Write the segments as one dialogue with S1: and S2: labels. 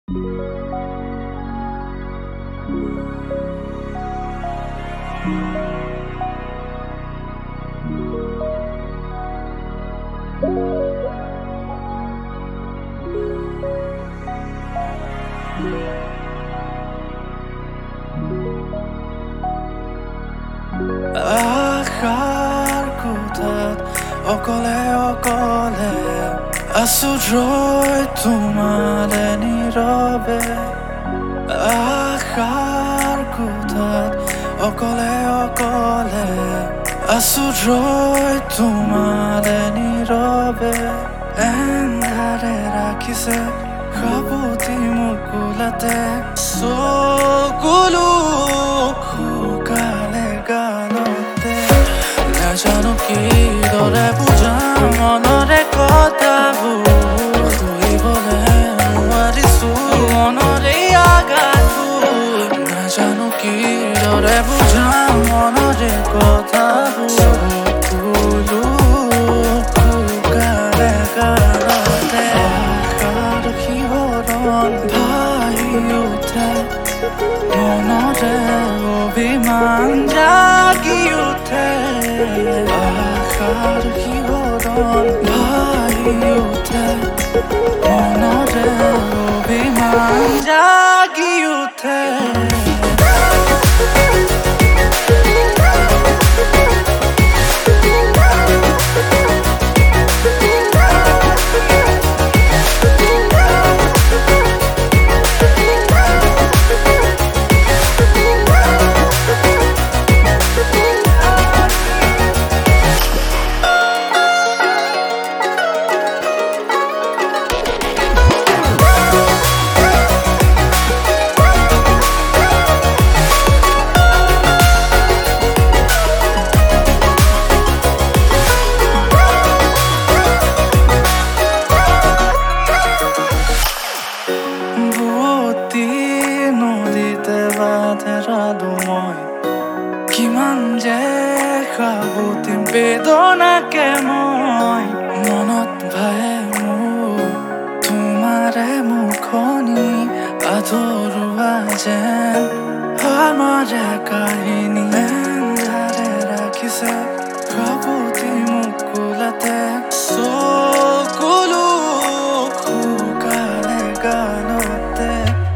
S1: আশাৰ কোঠাত অকলে অকলে আছো ৰৈ তোমালে নীৰৱে। আশাৰ কোঠাত অকলে অকলে আছো ৰৈ তোমালে নীৰৱে। এন্ধাৰে ৰাখিছে সাবতি মোৰ কোলাতে চকুলো শুকালে গালতে। নাজানো কিদৰে বুজাম মনৰে কথাবোৰ, শুনিবলে নোৱাৰিছো মনৰে আঘাতবোৰ। নাজানো কিদৰে বুজাম মনৰে কথাবোৰ, চকুলো শুকালে গালতে। আশাৰ শিহৰণ ভাহি উঠে মনৰে অভিমান জাগি উঠে। আশাৰ শিহৰণ ভাহি উঠে মনৰে অভিমান জাগি উঠে। নদীতে বাধেৰালো মই কিমান যে সাবতিম বেদনাকে মই। মনত ভাহে মোৰ তোমাৰে মুখনি আধৰুৱা যেন আমাৰে কাহিনী। এন্ধাৰে ৰাখিছে সাবতি মোক কোলাতে চকুলো শুকালে গালতে।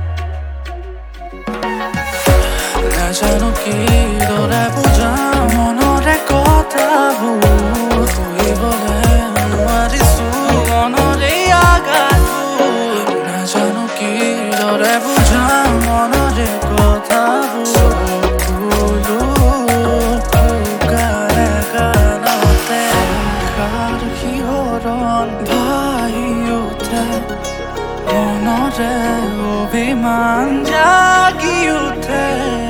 S1: নাজানো কিদৰে বুজাম মনৰে কথাবোৰ, শুনিবলে নোৱাৰিছো মনৰে আঘাতবোৰ। নাজানো কিদৰে বুজাম মনৰে কথাবোৰ, চকুলো শুকালে গালতে। আশাৰ শিহৰণ ভাহি উঠে মনৰে অভিমান জাগি উঠে।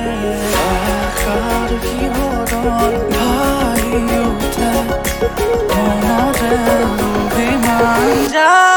S1: আশাৰ শিহৰণ ভাহি উঠে মনৰে অভিমান জাগি